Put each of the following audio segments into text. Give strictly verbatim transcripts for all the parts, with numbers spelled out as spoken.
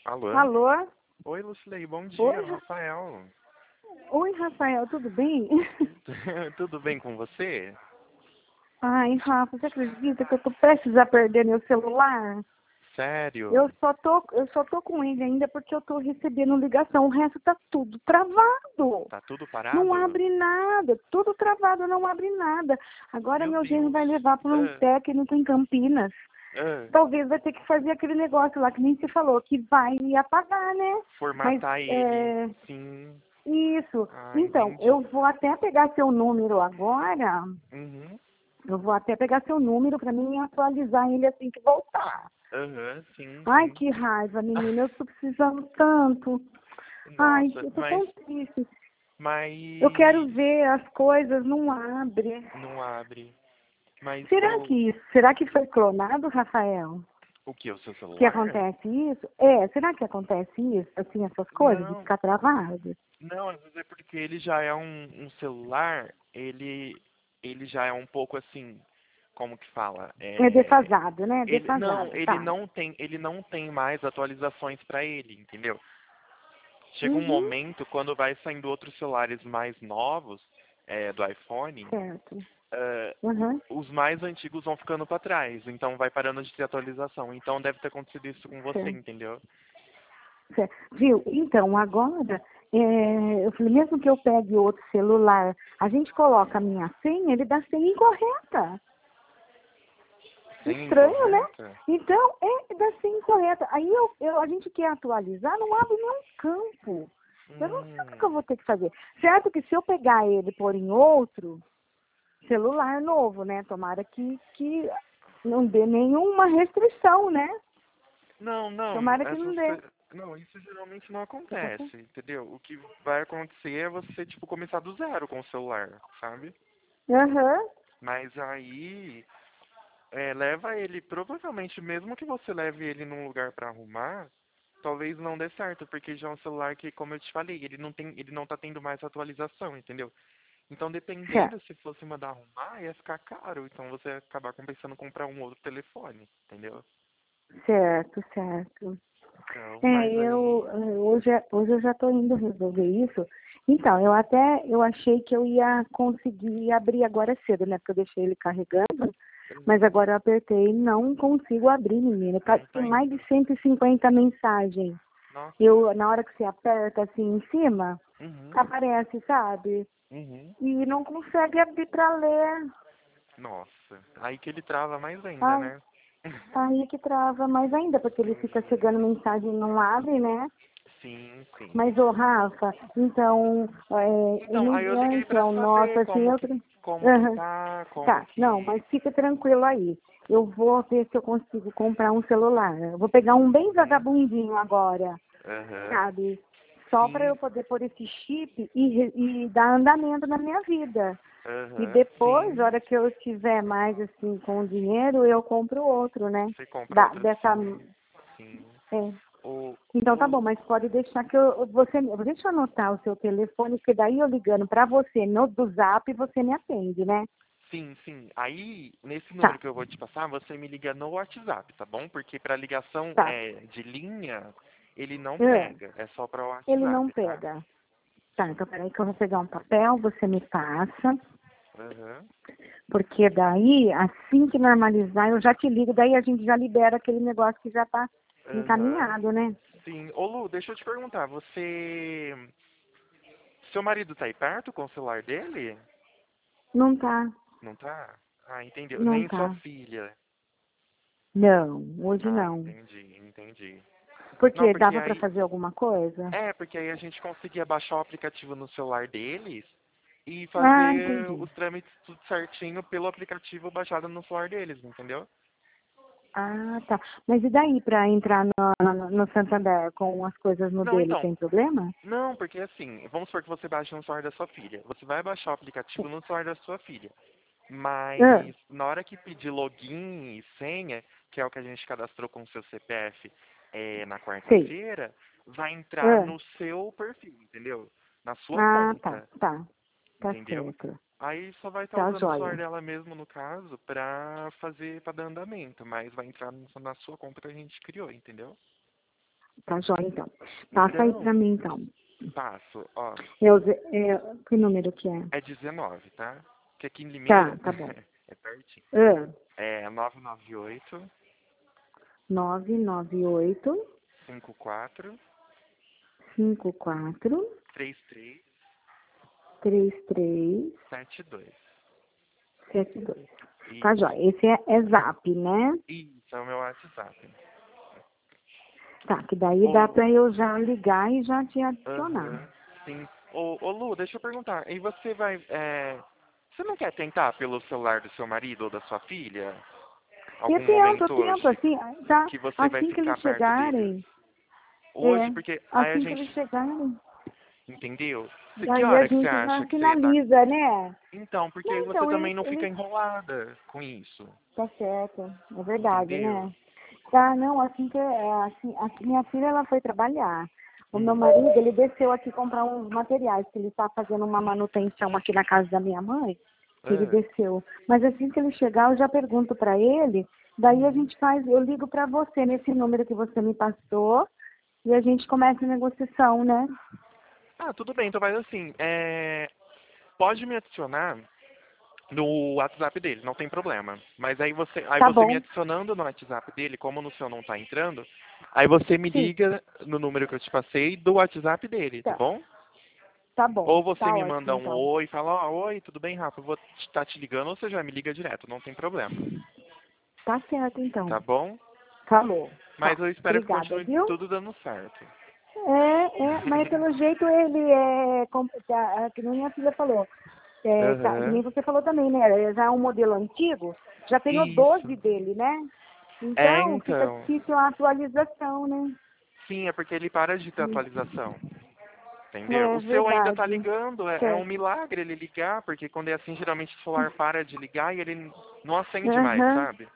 Alô? Alô? Oi, Lucilei, bom dia, Oi, Ra- Rafael. Oi, Rafael, tudo bem? Tudo bem com você? Ai, Rafa, você acredita que eu tô prestes a perder meu celular? Eu Sério? só tô, eu só tô com ele ainda porque eu tô recebendo ligação. O resto tá tudo travado. Tá tudo Não parado? abre nada, tudo travado, não abre nada. Agora Meu meu genro Deus. vai levar para um Ah, técnico em Campinas. ah, Talvez vai ter que fazer aquele negócio lá que nem você falou, que vai apagar, né? Mas formatar ele. é, Sim. isso. Ah, Então, entendi. eu vou até pegar seu número agora. Uhum. Eu vou até pegar seu número para mim atualizar ele assim que voltar. Aham, sim, Ai, sim. que raiva, menina. Eu tô precisando tanto. Ai, Nossa, eu tô mas, tão triste. Eu quero mas ver as coisas, não abre. não abre. Mas Será o, que isso? Será que foi clonado, Rafael? o que? O seu Que celular? acontece isso? É, será que acontece isso? Assim, essas coisas de Não, ficar travado? não, às vezes é porque ele já é um, um celular, ele, ele já é um pouco assim, como que fala? É É, defasado, né? ele não, Defasado, ele tá. não tem, ele não tem mais atualizações para ele, entendeu? Chega um Uhum, momento quando vai saindo outros celulares mais novos, é, do iPhone, certo. é, Uhum. os mais antigos vão ficando para trás, então vai parando de ter atualização. Então deve ter acontecido isso com você, Certo, entendeu? certo. Viu? Então, agora, é, eu falei, mesmo que eu pegue outro celular, a gente coloca a minha senha, ele dá senha incorreta. Senha Estranho, né? incorreta? Então, é dá senha incorreta. Aí eu, eu, a gente quer atualizar, não abre nenhum campo. Eu não sei o que que eu Hum, vou ter que fazer. Certo que se eu pegar ele e pôr em outro celular novo, né? Tomara que, que não dê nenhuma restrição, né? Não, não, Tomara que não essas dê. coisas. Não, isso geralmente não Tá bom? acontece, entendeu? O que vai acontecer é você, tipo, começar do zero com o celular, sabe? Aham. Mas aí, é, leva ele, provavelmente, mesmo que você leve ele num lugar pra arrumar, talvez não dê certo, porque já é um celular que, como eu te falei, ele não tem, ele não tá tendo mais atualização, entendeu? Então, dependendo Certo, se fosse mandar arrumar, ia ficar caro, então você ia acabar compensando comprar um outro telefone, entendeu? certo, certo. Então, É, mas eu aí, eh, hoje, hoje eu já estou indo resolver isso. Então, eu até eu achei que eu ia conseguir abrir agora cedo, né? Porque eu deixei ele carregando, mas uhum, agora eu apertei e não consigo abrir, menina. Tá- não Tem tá mais indo. de cento e cinquenta mensagens. Nossa. Eu, na hora que você aperta assim em cima, Uhum, aparece, sabe? uhum. E não consegue abrir para ler. Nossa. Aí que ele trava mais ainda, Ai, né? aí que trava mais ainda, porque ele fica Uhum. chegando mensagem e não abre, né? Sim, sim. Mas, ô Rafa, então, é, Então, aí eu liguei imigrante é pra o nosso, saber assim, como que, outro. como que Aham. tá, como Tá, não, que... mas fica tranquilo aí. Eu vou ver se eu consigo comprar um celular. Eu vou pegar um bem Uhum. vagabundinho agora, Aham. sabe? Só para Sim. eu poder pôr esse chip e, re- e dar andamento na minha vida. E Aham. depois, na Sim. hora que eu estiver mais assim com o dinheiro, eu compro outro, né? Você compra Da, outra dessa. sim. Sim. É. O, Então tá o, bom, mas pode deixar que eu, você, deixa eu anotar o seu telefone, porque daí eu ligando pra você no do Zap, você me atende, né? sim, sim. Aí, nesse número Tá, que eu vou te passar, você me liga no WhatsApp, tá bom? Porque para ligação tá. é, de linha, ele não É, pega. É só para o ele não WhatsApp, tá? pega. Tá, então peraí que eu vou pegar um papel, você me passa, Aham. porque daí, assim que normalizar, eu já te ligo, daí a gente já libera aquele negócio que já tá Aham. encaminhado, né? Sim. Ô Lu, deixa eu te perguntar, você. Seu marido tá aí perto com o celular dele? Não tá, Não tá? Ah, entendeu. não Nem sua tá. filha. Não, hoje Ah, não. entendi, entendi. Não, Porque porque dava pra aí. fazer alguma coisa? É, porque aí a gente conseguia baixar o aplicativo no celular deles e Ah, fazer entendi. os trâmites tudo certinho pelo aplicativo baixado no celular deles, entendeu? Ah, tá. Mas e daí para entrar no, no, no Santander com as coisas no Não, dele, então. tem problema? Não, porque assim, vamos supor que você baixe no celular da sua filha. Você vai baixar o aplicativo no celular da sua filha. Ah, Mas na hora que pedir login e senha, que é o que a gente cadastrou com o seu C P F é, na sei. quarta-feira, vai entrar Ah, no seu perfil, entendeu? Na sua ah, tá, conta, tá. Tá entendeu? certo. Aí só vai estar Tá usando o celular joia. dela mesmo, no caso, pra fazer, pra dar andamento, mas vai entrar no- na sua conta que a gente criou, entendeu? Tá jóia, então. Passa aí Então, pra mim, então. passo, ó. Eu, é, que número que é? É dezenove, tá? Que aqui em Tá, Limeira tá bom. é pertinho. Ah, É nove nove oito, nove nove oito, cinco quatro, cinco quatro, três três três três sete dois. sete dois. Tá Isso. jóia. Esse é, é Zap, né? Isso, é o meu WhatsApp. Tá, que daí dá Ô, pra eu já ligar e já te adicionar. aham, sim. Ô, ô, Lu, deixa eu perguntar. E você vai. É, você não quer tentar pelo celular do seu marido ou da sua filha? Eu Algum tento, eu momento tento, hoje assim, tá, que você vai assim que eles ficar perto deles? chegarem, Hoje, é, porque aí a assim que eles gente. chegarem, Entendeu? Se- Que daí a hora que você gente acha já que você ia estar. finaliza, né? Então, porque aí Não, você então, também eles, não fica eles, enrolada com isso. tá certo, é verdade, Entendeu? né? Tá, não, assim que, é, assim, assim, minha filha, ela foi trabalhar. O meu Hum. marido, ele desceu aqui comprar uns materiais, que ele tá fazendo uma manutenção aqui na casa da minha mãe, que ele É. desceu. Mas assim que ele chegar, eu já pergunto pra ele, daí a Uhum. gente faz, eu ligo pra você nesse número que você me passou, e a gente começa a negociação, né? Ah, tudo bem, então faz assim. É... Pode me adicionar no WhatsApp dele, não tem problema. Mas aí você, aí Tá você me bom, adicionando no WhatsApp dele, como no seu não tá entrando, aí você me sim, liga no número que eu te passei do WhatsApp dele, tá tá, bom? tá bom, Ou você tá me ótimo manda um então. oi e fala, ó, oi, tudo bem, Rafa? Eu vou estar te ligando, ou você já me liga direto, não tem problema, Tá certo então. tá bom? Falou. Mas Tá. eu espero que Obrigada, continue viu? tudo dando certo. É, é, mas pelo jeito ele é, com- tá, é, que nem minha filha falou, é, tá, que Aham. nem você falou também, né? é Já é um modelo antigo, já tem o Isso. doze dele, né? É, Então fica então. difícil a atualização, né? Sim, é porque ele para de ter atualização. Entendeu? É O seu ainda tá verdade. ligando, é, é um Certo. milagre ele ligar, porque quando é assim, geralmente o celular para de ligar e ele não acende mais, Aham, sabe?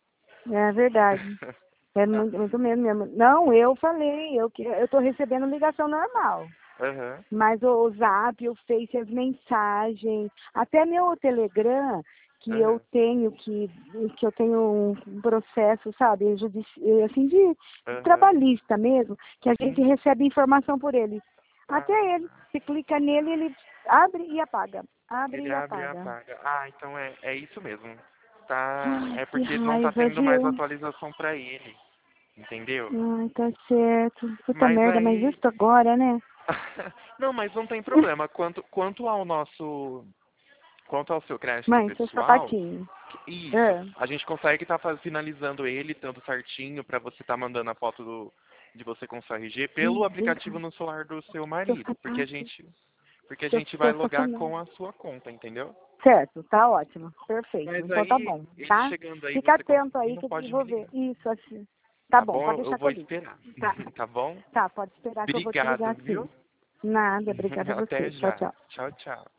é verdade. É muito, muito mesmo, mesmo. Não, eu falei, eu, que- eu tô recebendo ligação normal. Aham. Mas o, o Zap, o Face, as mensagens, até meu Telegram, que eu Aham. tenho que, que eu tenho um processo, sabe, judici assim, de Aham. trabalhista mesmo, que a gente Sim. recebe informação por ele. Até Ah, ele, se clica nele, ele abre e apaga. Abre ele e abre e apaga. apaga. Ah, então é, é isso mesmo. Tá, Ai, é que porque não tá raiva, tendo mais viu? atualização pra ele, entendeu? Ai, tá certo. Puta Mas merda, mas aí. justo agora, né? Não, mas não tem problema. Quanto, quanto ao nosso. Quanto ao seu crédito Mãe, seu pessoal, sapatinho. isso. Ah, A gente consegue estar finalizando ele tanto certinho para você estar mandando a foto do, de você com o seu R G pelo ih, vem cá. aplicativo no celular do seu Seu marido, porque a sapato. gente porque a Seu, gente vai seu logar safanão. com a sua conta, entendeu? Certo, tá ótimo. Perfeito. Mas Então tá aí, bom, ele tá? chegando aí, Fica você atento aí conseguindo, que eu pode me vou ver. ligar, Isso, assim. Tá tá bom, bom? pode Eu, eu deixar que vou eu ligo. esperar, Tá, tá bom? tá, pode esperar que eu vou te Obrigado, ligar sim. viu? Nada, obrigada a Até você. Tchau, já. tchau. Tchau, tchau.